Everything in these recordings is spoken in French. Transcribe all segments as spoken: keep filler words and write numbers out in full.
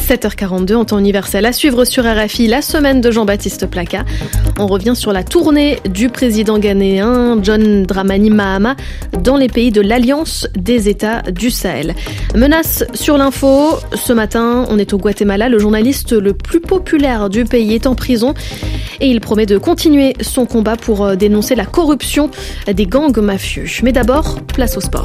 sept heures quarante-deux en temps universel. À suivre sur R F I, la semaine de Jean-Baptiste Placat. On revient sur la tournée du président ghanéen John Dramani Mahama dans les pays de l'Alliance des États du Sahel. Menace sur l'info. Ce matin, on est au Guatemala. Le journaliste le plus populaire du pays est en prison et il promet de continuer son combat pour dénoncer la corruption des gangs mafieux. Mais d'abord, place au sport.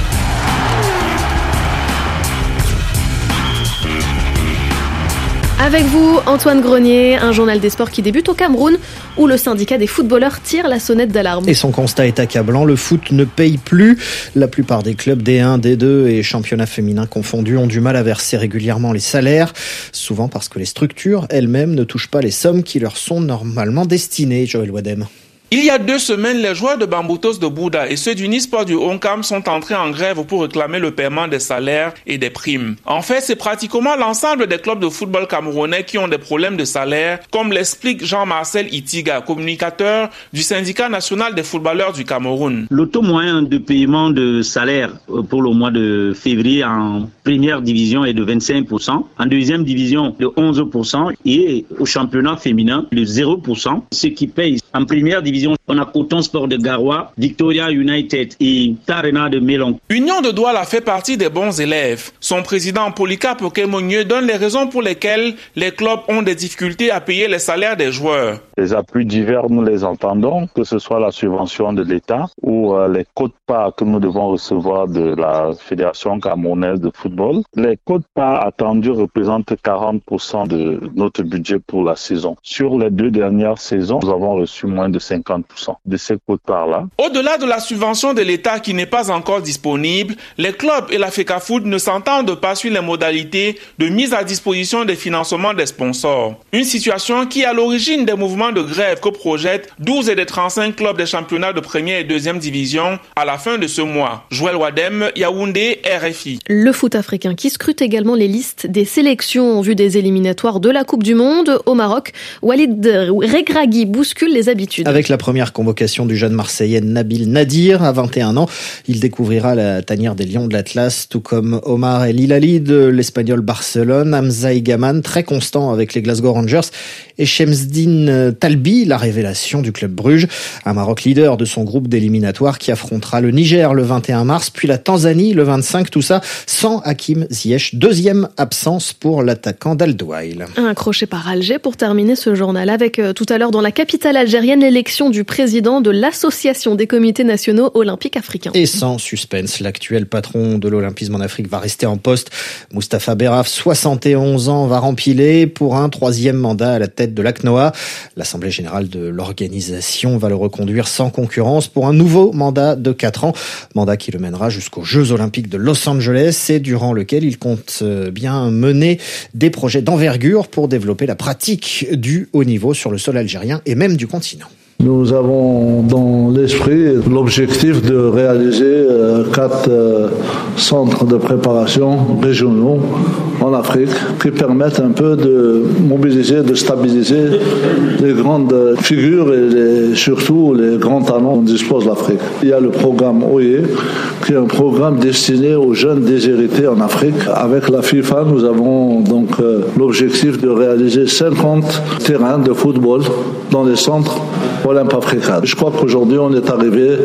Avec vous, Antoine Grenier, un journal des sports qui débute au Cameroun, où le syndicat des footballeurs tire la sonnette d'alarme. Et son constat est accablant, le foot ne paye plus. La plupart des clubs D un, D deux et championnats féminins confondus ont du mal à verser régulièrement les salaires, souvent parce que les structures elles-mêmes ne touchent pas les sommes qui leur sont normalement destinées. Joël Wadem. Il y a deux semaines, les joueurs de Bambutos de Bouddha et ceux du Nisport du Honkam sont entrés en grève pour réclamer le paiement des salaires et des primes. En fait, c'est pratiquement l'ensemble des clubs de football camerounais qui ont des problèmes de salaire, comme l'explique Jean-Marcel Itiga, communicateur du syndicat national des footballeurs du Cameroun. Le taux moyen de paiement de salaire pour le mois de février en première division est de vingt-cinq pour cent, en deuxième division de onze pour cent et au championnat féminin de zéro pour cent. Ce qui paye en première division, on a Coton Sport de Garoua, Victoria United et Tarena de Mélon. Union de Douala fait partie des bons élèves. Son président Polycarpe Okemonieux donne les raisons pour lesquelles les clubs ont des difficultés à payer les salaires des joueurs. Les appuis divers, nous les entendons, que ce soit la subvention de l'État ou euh, les quotes-parts que nous devons recevoir de la Fédération camerounaise de football. Les quotes-parts attendues représentent quarante pour cent de notre budget pour la saison. Sur les deux dernières saisons, nous avons reçu moins de cinquante pour cent de ces quotes-parts-là. Au-delà de la subvention de l'État qui n'est pas encore disponible, les clubs et la FECAFOOT ne s'entendent pas sur les modalités de mise à disposition des financements des sponsors. Une situation qui est à l'origine des mouvements de grève que projettent douze et des trente-cinq clubs des championnats de première et deuxième division à la fin de ce mois. Joël Wadem, Yaoundé, R F I. Le foot africain qui scrute également les listes des sélections en vue des éliminatoires de la Coupe du Monde au Maroc. Walid Regragui bouscule les habitudes. Avec la première convocation du jeune Marseillais Nabil Nadir à vingt et un ans, il découvrira la tanière des Lions de l'Atlas, tout comme Omar El Hilali de l'Espagnol Barcelone, Hamza Igaman, très constant avec les Glasgow Rangers, et Shemsdine Talbi, la révélation du club Bruges, un Maroc leader de son groupe d'éliminatoires qui affrontera le Niger le vingt et un mars, puis la Tanzanie le vingt-cinq, tout ça sans Hakim Ziyech, deuxième absence pour l'attaquant d'Al Douail. Un crochet par Alger pour terminer ce journal, avec euh, tout à l'heure dans la capitale algérienne l'élection du président de l'Association des comités nationaux olympiques africains. Et sans suspense, l'actuel patron de l'olympisme en Afrique va rester en poste. Moustapha Berraf, soixante et onze ans, va rempiler pour un troisième mandat à la tête de l'A C N O A. L'Assemblée générale de l'organisation va le reconduire sans concurrence pour un nouveau mandat de quatre ans. Mandat qui le mènera jusqu'aux Jeux olympiques de Los Angeles et durant lequel il compte bien mener des projets d'envergure pour développer la pratique du haut niveau sur le sol algérien et même du continent. Nous avons dans l'esprit l'objectif de réaliser euh, quatre euh, centres de préparation régionaux en Afrique qui permettent un peu de mobiliser, de stabiliser les grandes figures et les, surtout les grands talents dont dispose l'Afrique. Il y a le programme O I E qui est un programme destiné aux jeunes déshérités en Afrique. Avec la FIFA, nous avons donc euh, l'objectif de réaliser cinquante terrains de football dans les centres Olympe Africa. Je crois qu'aujourd'hui, on est arrivé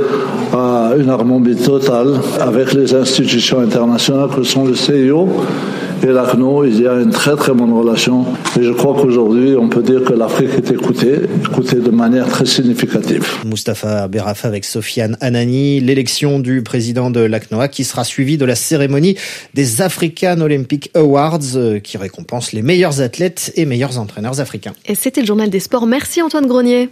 à une harmonie totale avec les institutions internationales que sont le C I O et l'A C N O. Il y a une très très bonne relation. Et je crois qu'aujourd'hui, on peut dire que l'Afrique est écoutée, écoutée de manière très significative. Moustapha Berraf avec Sofiane Anani, l'élection du président de l'A C N O A qui sera suivie de la cérémonie des African Olympic Awards qui récompense les meilleurs athlètes et meilleurs entraîneurs africains. Et c'était le journal des sports. Merci Antoine Grenier.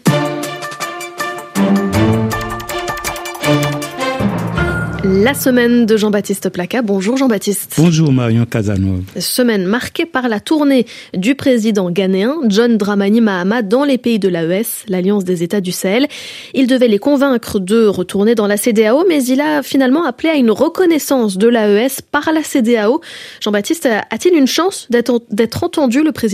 La semaine de Jean-Baptiste Placat. Bonjour Jean-Baptiste. Bonjour Marion Casanova. Semaine marquée par la tournée du président ghanéen John Dramani Mahama dans les pays de l'A E S, l'Alliance des États du Sahel. Il devait les convaincre de retourner dans la C E D E A O, mais il a finalement appelé à une reconnaissance de l'A E S par la C E D E A O. Jean-Baptiste, a-t-il une chance d'être, d'être entendu, le président ghanéen ?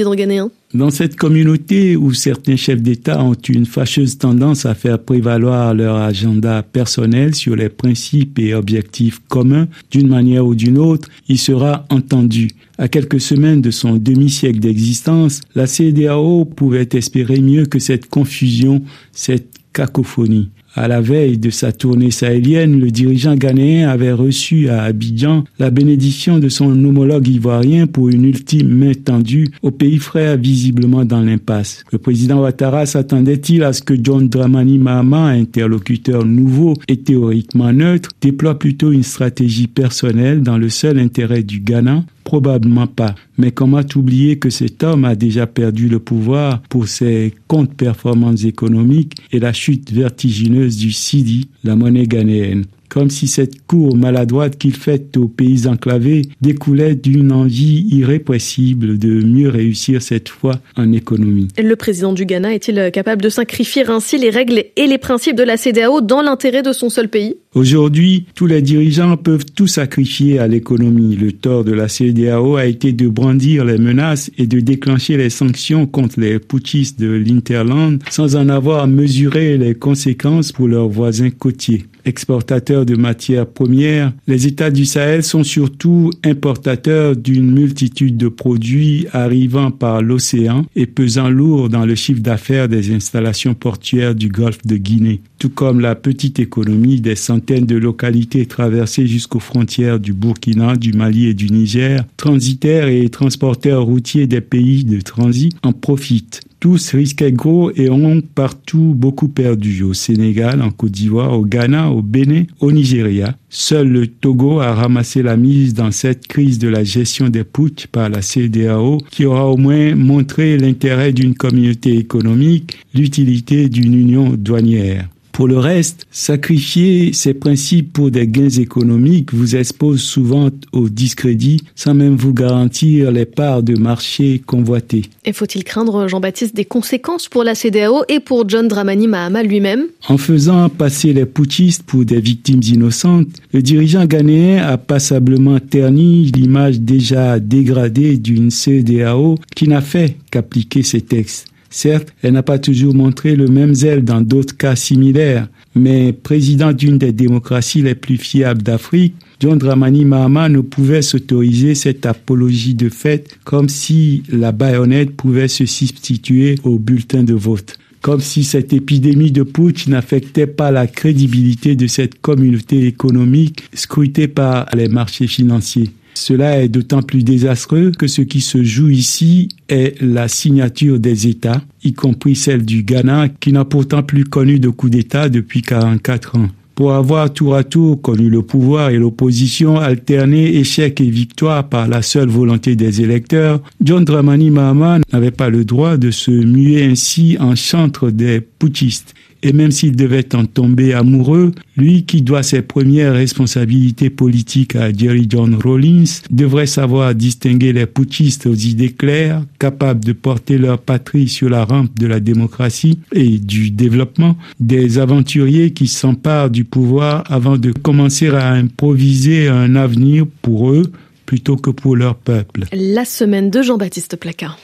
Dans cette communauté où certains chefs d'État ont une fâcheuse tendance à faire prévaloir leur agenda personnel sur les principes et objectifs communs, d'une manière ou d'une autre, il sera entendu. À quelques semaines de son demi-siècle d'existence, la C E D A O pouvait espérer mieux que cette confusion, cette cacophonie. À la veille de sa tournée sahélienne, le dirigeant ghanéen avait reçu à Abidjan la bénédiction de son homologue ivoirien pour une ultime main tendue au pays frère visiblement dans l'impasse. Le président Ouattara s'attendait-il à ce que John Dramani Mahama, interlocuteur nouveau et théoriquement neutre, déploie plutôt une stratégie personnelle dans le seul intérêt du Ghana ? Probablement pas. Mais comment oublier que cet homme a déjà perdu le pouvoir pour ses contre-performances économiques et la chute vertigineuse du cedi, la monnaie ghanéenne. Comme si cette cour maladroite qu'il fait aux pays enclavés découlait d'une envie irrépressible de mieux réussir cette fois en économie. Le président du Ghana est-il capable de sacrifier ainsi les règles et les principes de la C E D A O dans l'intérêt de son seul pays ? Aujourd'hui, tous les dirigeants peuvent tout sacrifier à l'économie. Le tort de la C E D A O a été de brandir les menaces et de déclencher les sanctions contre les putschistes de l'Interland sans en avoir mesuré les conséquences pour leurs voisins côtiers. Exportateurs de matières premières, les États du Sahel sont surtout importateurs d'une multitude de produits arrivant par l'océan et pesant lourd dans le chiffre d'affaires des installations portuaires du golfe de Guinée, tout comme la petite économie des centaines de localités traversées jusqu'aux frontières du Burkina, du Mali et du Niger, transitaires et transporteurs routiers des pays de transit en profitent. Tous risquaient gros et ont partout beaucoup perdu, au Sénégal, en Côte d'Ivoire, au Ghana, au Bénin, au Nigeria. Seul le Togo a ramassé la mise dans cette crise de la gestion des putschs par la C E D A O, qui aura au moins montré l'intérêt d'une communauté économique, l'utilité d'une union douanière. Pour le reste, sacrifier ces principes pour des gains économiques vous expose souvent au discrédit sans même vous garantir les parts de marché convoitées. Et faut-il craindre, Jean-Baptiste, des conséquences pour la C E D A O et pour John Dramani Mahama lui-même ? En faisant passer les putschistes pour des victimes innocentes, le dirigeant ghanéen a passablement terni l'image déjà dégradée d'une C E D A O qui n'a fait qu'appliquer ses textes. Certes, elle n'a pas toujours montré le même zèle dans d'autres cas similaires, mais président d'une des démocraties les plus fiables d'Afrique, John Dramani Mahama ne pouvait s'autoriser cette apologie de fait comme si la baïonnette pouvait se substituer au bulletin de vote. Comme si cette épidémie de putsch n'affectait pas la crédibilité de cette communauté économique scrutée par les marchés financiers. Cela est d'autant plus désastreux que ce qui se joue ici est la signature des États, y compris celle du Ghana, qui n'a pourtant plus connu de coup d'État depuis quarante-quatre ans. Pour avoir tour à tour connu le pouvoir et l'opposition, alterner échec et victoire par la seule volonté des électeurs, John Dramani Mahama n'avait pas le droit de se muer ainsi en chantre des putschistes. Et même s'il devait en tomber amoureux, lui qui doit ses premières responsabilités politiques à Jerry John Rawlings devrait savoir distinguer les putschistes aux idées claires, capables de porter leur patrie sur la rampe de la démocratie et du développement, des aventuriers qui s'emparent du pouvoir avant de commencer à improviser un avenir pour eux plutôt que pour leur peuple. La semaine de Jean-Baptiste Placard.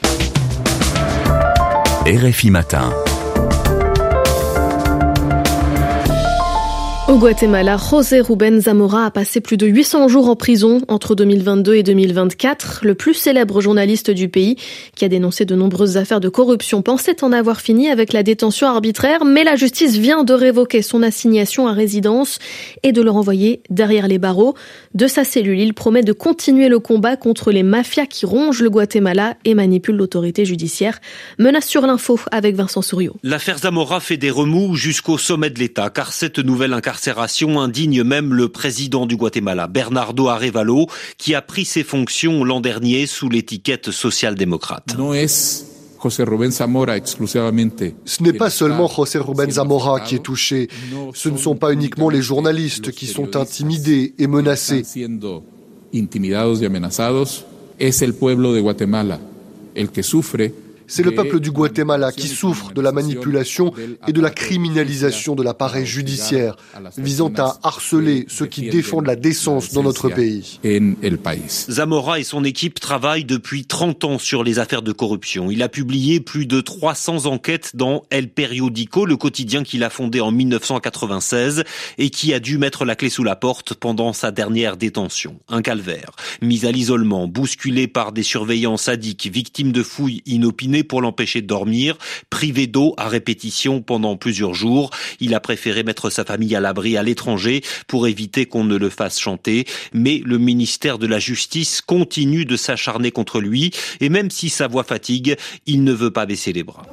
R F I Matin. Au Guatemala, José Rubén Zamora a passé plus de huit cents jours en prison entre deux mille vingt-deux et deux mille vingt-quatre. Le plus célèbre journaliste du pays, qui a dénoncé de nombreuses affaires de corruption, pensait en avoir fini avec la détention arbitraire, mais la justice vient de révoquer son assignation à résidence et de le renvoyer derrière les barreaux. De sa cellule, il promet de continuer le combat contre les mafias qui rongent le Guatemala et manipulent l'autorité judiciaire. Menace sur l'info avec Vincent Souriau. L'affaire Zamora fait des remous jusqu'au sommet de l'État, car cette nouvelle incarcération indigne même le président du Guatemala, Bernardo Arévalo, qui a pris ses fonctions l'an dernier sous l'étiquette social-démocrate. Ce n'est pas seulement José Rubén Zamora qui est touché. Ce ne sont pas uniquement les journalistes qui sont intimidés et menacés. C'est le peuple du Guatemala qui souffre de la manipulation et de la criminalisation de l'appareil judiciaire, visant à harceler ceux qui défendent la décence dans notre pays. Zamora et son équipe travaillent depuis trente ans sur les affaires de corruption. Il a publié plus de trois cents enquêtes dans El Periódico, le quotidien qu'il a fondé en mille neuf cent quatre-vingt-seize et qui a dû mettre la clé sous la porte pendant sa dernière détention. Un calvaire. Mis à l'isolement, bousculé par des surveillants sadiques, victime de fouilles inopinées pour l'empêcher de dormir, privé d'eau à répétition pendant plusieurs jours. Il a préféré mettre sa famille à l'abri à l'étranger pour éviter qu'on ne le fasse chanter. Mais le ministère de la Justice continue de s'acharner contre lui et même si sa voix fatigue, il ne veut pas baisser les bras.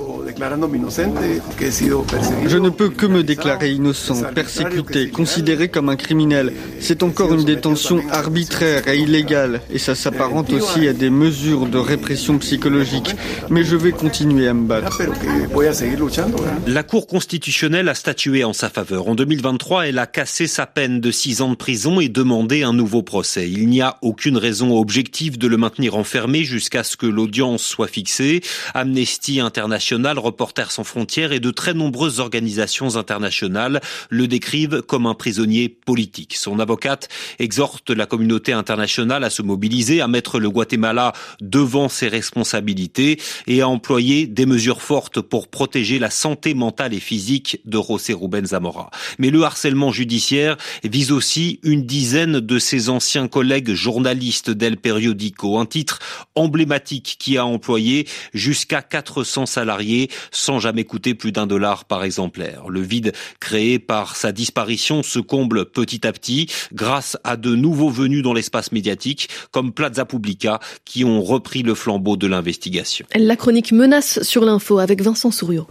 Je ne peux que me déclarer innocent, persécuté, considéré comme un criminel. C'est encore une détention arbitraire et illégale et ça s'apparente aussi à des mesures de répression psychologique. Mais je vais continuer à me battre. La Cour constitutionnelle a statué en sa faveur. En deux mille vingt-trois, elle a cassé sa peine de six ans de prison et demandé un nouveau procès. Il n'y a aucune raison objective de le maintenir enfermé jusqu'à ce que l'audience soit fixée. Amnesty International, Reporters sans frontières et de très nombreuses organisations internationales le décrivent comme un prisonnier politique. Son avocate exhorte la communauté internationale à se mobiliser, à mettre le Guatemala devant ses responsabilités et à employer des mesures fortes pour protéger la santé mentale et physique de José Rubén Zamora. Mais le harcèlement judiciaire vise aussi une dizaine de ses anciens collègues journalistes d'El Periódico, un titre emblématique qui a employé jusqu'à quatre cents salariés sans jamais coûter plus d'un dollar par exemplaire. Le vide créé par sa disparition se comble petit à petit grâce à de nouveaux venus dans l'espace médiatique comme Plaza Publica qui ont repris le flambeau de l'investigation. La chronique Menace sur l'info avec Vincent Souriau.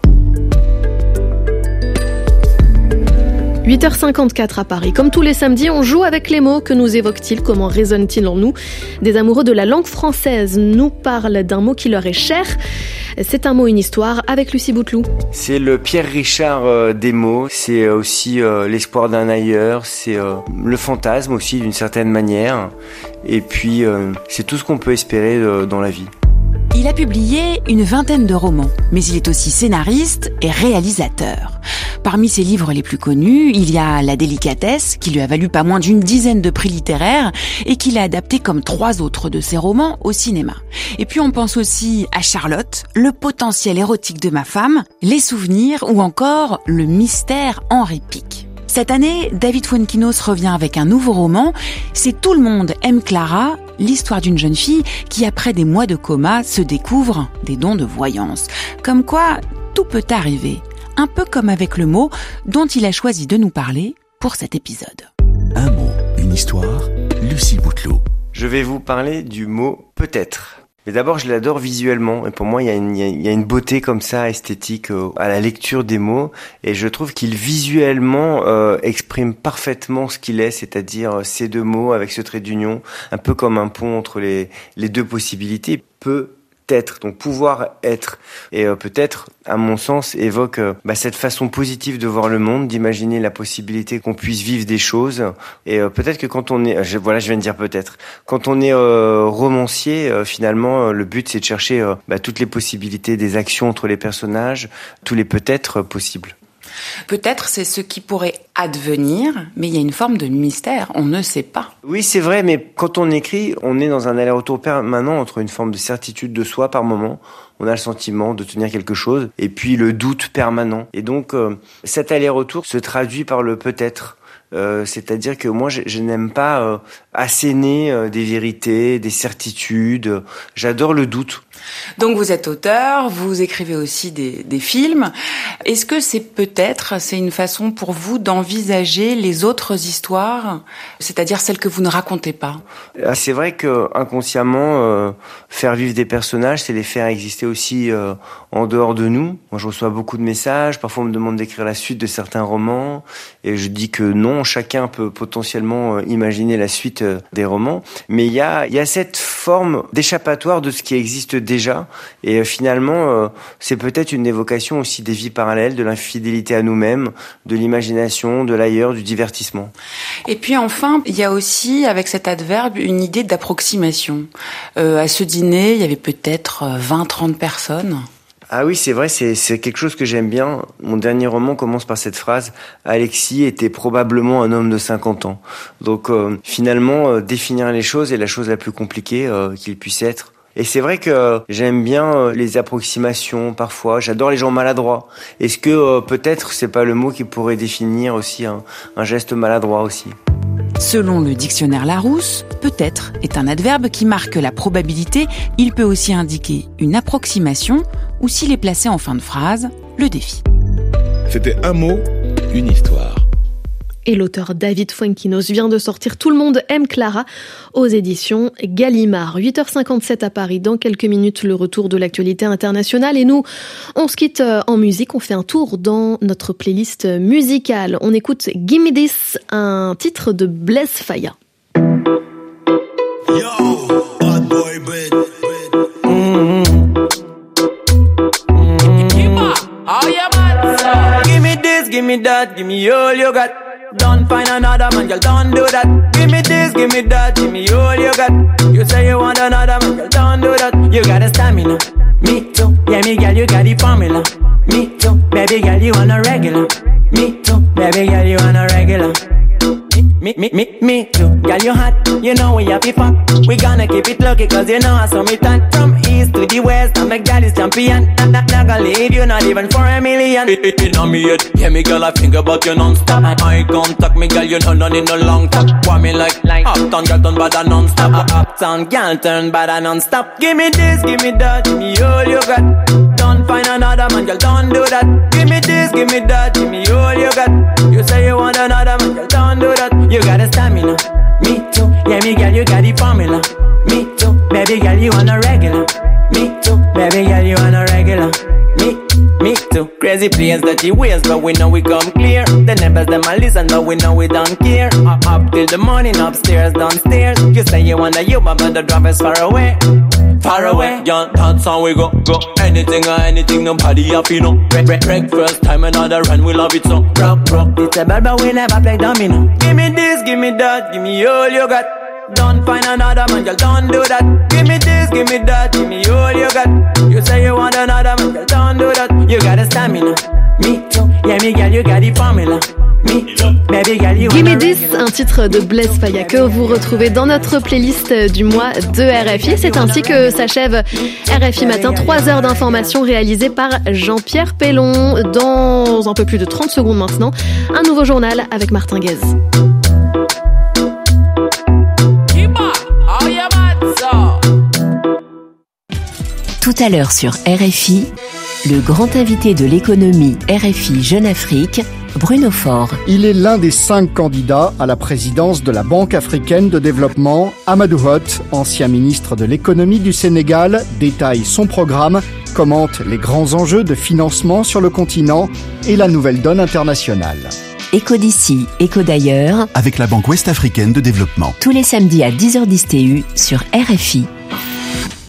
huit heures cinquante-quatre à Paris. Comme tous les samedis, on joue avec les mots. Que nous évoquent-ils? Comment résonnent-ils en nous? Des amoureux de la langue française nous parlent d'un mot qui leur est cher. C'est un mot, une histoire avec Lucie Bouteloup. C'est le Pierre Richard euh, des mots. C'est aussi euh, l'espoir d'un ailleurs. C'est euh, le fantasme aussi d'une certaine manière. Et puis, euh, c'est tout ce qu'on peut espérer euh, dans la vie. Il a publié une vingtaine de romans, mais il est aussi scénariste et réalisateur. Parmi ses livres les plus connus, il y a La délicatesse, qui lui a valu pas moins d'une dizaine de prix littéraires et qu'il a adapté comme trois autres de ses romans au cinéma. Et puis on pense aussi à Charlotte, Le potentiel érotique de ma femme, Les souvenirs ou encore Le mystère Henri Pic. Cette année, David Fuenquinos revient avec un nouveau roman, c'est Tout le monde aime Clara, l'histoire d'une jeune fille qui, après des mois de coma, se découvre des dons de voyance. Comme quoi, tout peut arriver. Un peu comme avec le mot dont il a choisi de nous parler pour cet épisode. Un mot, une histoire, Lucie Bouteloup. Je vais vous parler du mot peut-être. Mais d'abord, je l'adore visuellement. Et pour moi, il y a une, il y a une beauté comme ça, esthétique, euh, à la lecture des mots. Et je trouve qu'il visuellement euh, exprime parfaitement ce qu'il est, c'est-à-dire ces deux mots avec ce trait d'union, un peu comme un pont entre les, les deux possibilités. Peut être, donc pouvoir être. Et euh, peut-être, à mon sens, évoque euh, bah, cette façon positive de voir le monde, d'imaginer la possibilité qu'on puisse vivre des choses. Et euh, peut-être que quand on est, je, voilà, je viens de dire peut-être, quand on est euh, romancier, euh, finalement, euh, le but c'est de chercher euh, bah, toutes les possibilités des actions entre les personnages, tous les peut-être euh, possibles. Peut-être c'est ce qui pourrait advenir, mais il y a une forme de mystère, on ne sait pas. Oui, c'est vrai, mais quand on écrit, on est dans un aller-retour permanent entre une forme de certitude de soi par moment, on a le sentiment de tenir quelque chose, et puis le doute permanent. Et donc, euh, cet aller-retour se traduit par le peut-être. Euh, c'est-à-dire que moi, je, je n'aime pas euh, asséner euh, des vérités, des certitudes. J'adore le doute. Donc vous êtes auteur, vous écrivez aussi des, des films. Est-ce que c'est peut-être, c'est une façon pour vous d'envisager les autres histoires, c'est-à-dire celles que vous ne racontez pas? C'est vrai que inconsciemment, euh, faire vivre des personnages, c'est les faire exister aussi euh, en dehors de nous. Moi, je reçois beaucoup de messages. Parfois, on me demande d'écrire la suite de certains romans, et je dis que non, chacun peut potentiellement euh, imaginer la suite suite euh, des romans. Mais il y a, il y a cette forme d'échappatoire de ce qui existe déjà. Et euh, finalement, euh, c'est peut-être une évocation aussi des vies parallèles, de l'infidélité à nous-mêmes, de l'imagination, de l'ailleurs, du divertissement. Et puis enfin, il y a aussi, avec cet adverbe, une idée d'approximation. Euh, à ce dîner, il y avait peut-être vingt trente personnes. Ah oui, c'est vrai, c'est, c'est quelque chose que j'aime bien. Mon dernier roman commence par cette phrase « Alexis était probablement un homme de cinquante ans ». Donc euh, finalement, euh, définir les choses est la chose la plus compliquée euh, qu'il puisse être. Et c'est vrai que j'aime bien les approximations parfois, j'adore les gens maladroits. Est-ce que euh, peut-être c'est pas le mot qui pourrait définir aussi un, un geste maladroit aussi? Selon le dictionnaire Larousse, peut-être est un adverbe qui marque la probabilité. Il peut aussi indiquer une approximation ou, s'il est placé en fin de phrase, le défi. C'était un mot, une histoire. Et l'auteur David Fuenquinos vient de sortir Tout le monde aime Clara aux éditions Gallimard. huit heures cinquante-sept à Paris. Dans quelques minutes, le retour de l'actualité internationale. Et nous, on se quitte en musique. On fait un tour dans notre playlist musicale. On écoute Gimme This, un titre de Blaise Faya. Yo, bad boy, bad, bad. Mm-hmm. Oh, yeah, man. Give me this, give me that, give me all you got. Don't find another man, girl, don't do that. Give me this, give me that, give me all you got. You say you want another man, girl, don't do that. You got a stamina, me too. Yeah, me girl, you got the formula. Me too, baby girl, you want a regular. Me too, baby girl, you want a regular. Me, me, me, me too. Girl, you hot, you know we have to fuck. We gonna keep it lucky cause you know I saw me turn. From east to the west, I'm a girl is champion. Not, not, not gonna leave you, not even for a million. It, it, it on me head, yeah me girl I think about you non-stop. Eye contact me girl, you know no need no long talk. Want me like, like uptown girl turn bad and non-stop. Up, uptown girl turn bad and non-stop. Give me this, give me that, give me all you got. Don't find another man, girl, don't do that. Give me this, give me that, give me all you got. You say you want another man, girl, don't do that. You got a stamina, me too. Yeah, me girl, you got the formula. Me too, baby girl, you want a regular. Me too, baby girl, you want a regular. Me, me too. Crazy players, dirty ways, but we know we come clear. The neighbors, them a listen, but we know we don't care. Up, up till the morning, upstairs, downstairs. You say you want a you, but the drive is far away. Far away, yeah, that's how we go, go. Anything or anything, nobody happy, no. Break, break, break, first time another run, we love it so. Rock, rock, it's a bad, but we never play domino. Give me this, give me that, give me all you got. Don't find another man, girl, don't do that. Give me this, give me that, give me all you got. You say you want another man, girl, don't do that. You got a stamina, me too. Yeah, me girl, you got the formula. Gimme This, un titre de Blaise Faya que vous retrouvez dans notre playlist du mois de R F I. C'est ainsi que s'achève R F I Matin, trois heures d'information réalisées par Jean-Pierre Pellon. Dans un peu plus de trente secondes maintenant, un nouveau journal avec Martin Guez. Tout à l'heure sur R F I, le grand invité de l'économie R F I Jeune Afrique, Bruno Faure. Il est l'un des cinq candidats à la présidence de la Banque africaine de développement. Amadou Hott, ancien ministre de l'économie du Sénégal, détaille son programme, commente les grands enjeux de financement sur le continent et la nouvelle donne internationale. Écho d'ici, écho d'ailleurs. Avec la Banque ouest-africaine de développement. Tous les samedis à dix heures dix T U sur R F I.